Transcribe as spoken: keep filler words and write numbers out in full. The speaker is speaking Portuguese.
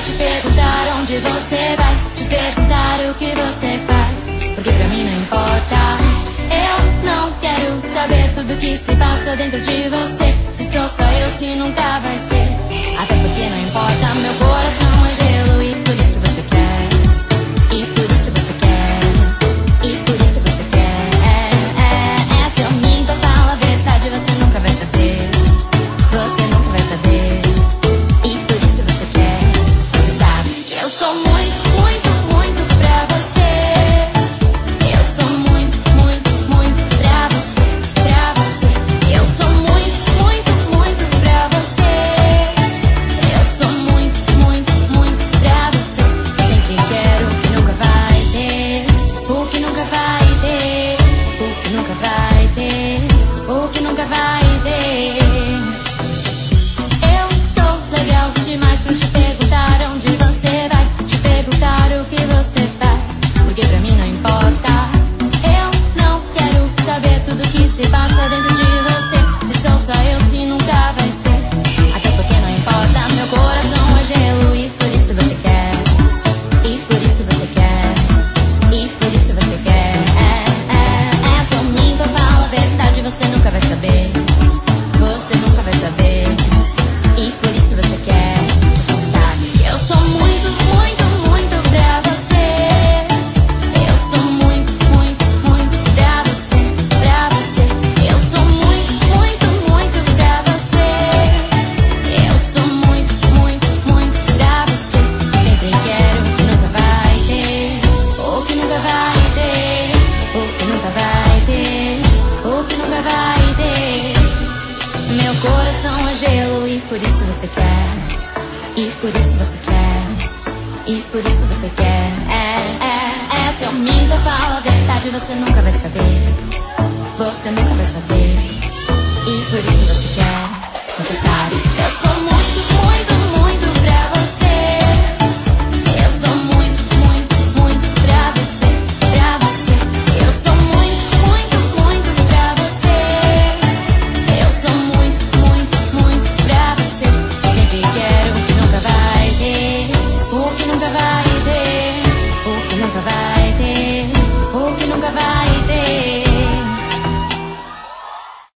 te perguntar onde você vai, te perguntar o que você faz, porque pra mim não importa. Eu não quero saber tudo que se passa dentro de você. Se sou só eu, se nunca vai ser. Até porque não importa, meu coração é gelo e por isso você quer. E por isso você quer. E por isso você quer. É, é, é, se eu minto, fala a verdade, você nunca vai saber. Você nunca vai saber. E por isso você quer. Você sabe que eu sou muito, muito, muito pra você. Eu sou muito, muito, muito pra você. Pra você. Eu sou muito, muito, muito pra você. Eu sou muito, muito, muito pra você. Sempre quero o que nunca vai ter. O que nunca vai ter. O que nunca vai ter. O que nunca vai ter. Eu sou legal demais pra te perguntar onde você vai, te perguntar o que você faz, porque pra mim não importa. Eu não quero saber tudo que se passa dentro de você. Se sou só eu, se nunca vai ser. Até porque não importa, meu coração é gelo e por isso você quer. E por isso você quer. E por isso você quer. É, é, é, se eu minto, eu falo a verdade, você nunca vai saber. Você nunca vai saber. E por isso você quer. Você sabe que eu sou muito, muito, muito pra você. Eu sou muito, muito, muito pra você. Pra você. Eu sou muito, muito, muito pra você. Eu sou muito, muito, muito pra você. Sempre quero o que nunca vai ter. O que nunca vai ter. O que nunca vai ter. O que nunca vai ter. Meu coração é gelo e por isso você quer. E por isso você quer. E por isso você quer. É, é, é. Se eu minto, eu falo a verdade, você nunca vai saber. Você nunca vai saber. E por isso você quer. Você sabe. Eu sou muito, muito.